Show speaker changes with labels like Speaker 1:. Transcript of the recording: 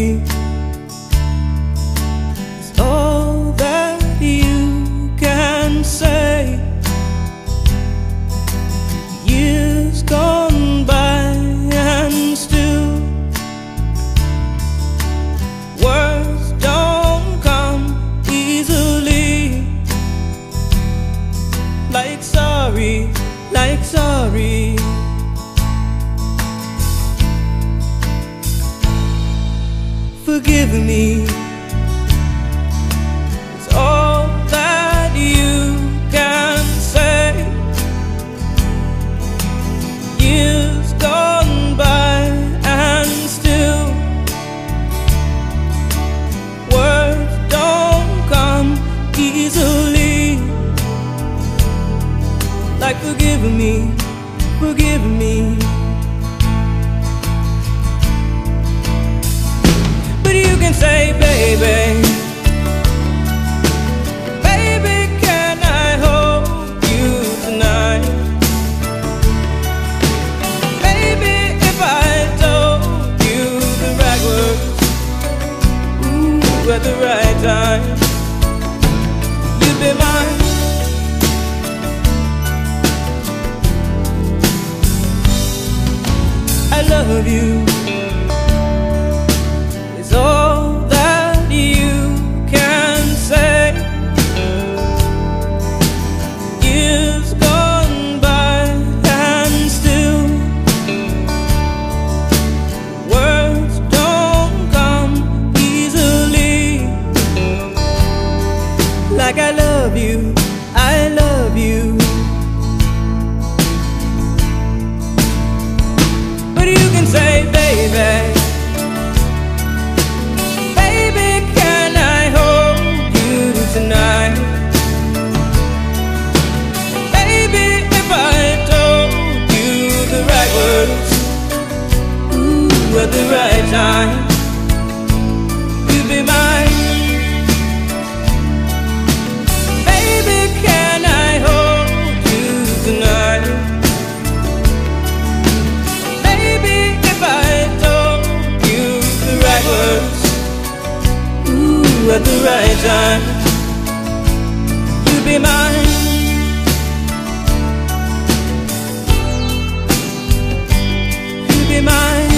Speaker 1: sorry is all that you can say. Years gone by and still words don't come easily. Like sorry, like sorry. Forgive me is all that you can say. Years gone by and still words don't come easily. Like forgive me, forgive me. You can say, baby, baby, can I hold you tonight? Baby, if I told you the right words, ooh, at the right time, you'd be mine. I love you. All that you can say. Years gone by and still words don't come easily. Like I love you, I love you. But you can say, baby, tonight. Baby, if I told you the right words, ooh, at the right time, you'd be mine. Baby, can I hold you tonight? Baby, if I told you the right words, ooh, at the right time, be mine. You be mine.